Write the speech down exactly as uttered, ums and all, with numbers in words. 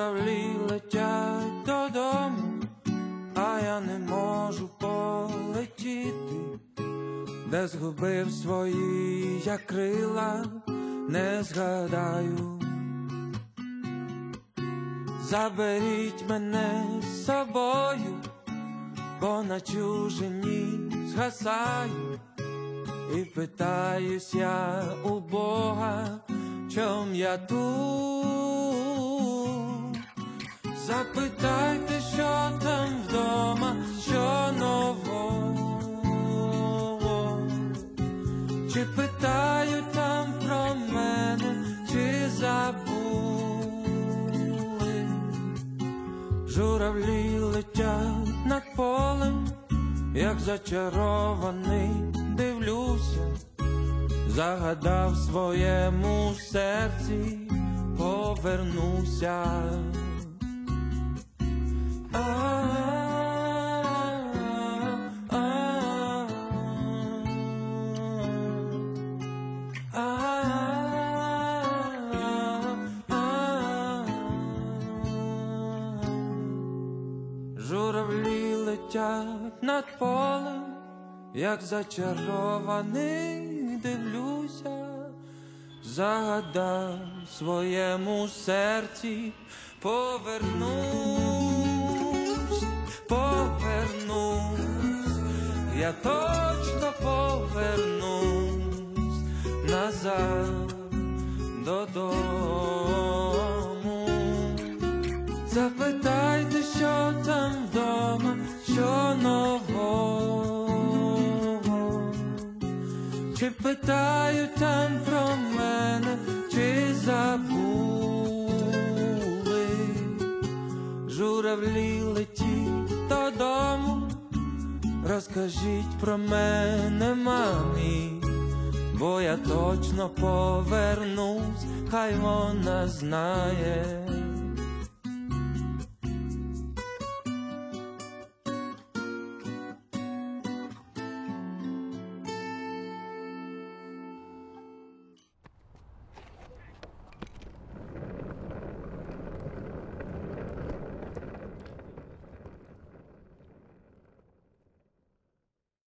Журавлі летять додому, а я не можу полетіти, де згубив свої я крила, не згадаю. Заберіть мене з собою, бо на чужині згасаю, і питаюсь я у Бога, чом я тут. Запитайте, що там вдома, що нового, чи питають там про мене, чи забули. Журавлі летять над полем, як зачарований дивлюся, загадав своєму серці, повернуся. Журавлі летять над полем, як зачарований дивлюся, загадав своєму серці, повернусь, повернусь, я точно повернусь назад додому. Запитайте, що там вдома, що нового, чи питають там про мене, чи забули. Журавлі летіть додому, розкажіть про мене мамі, бо я точно повернусь, хай вона знає.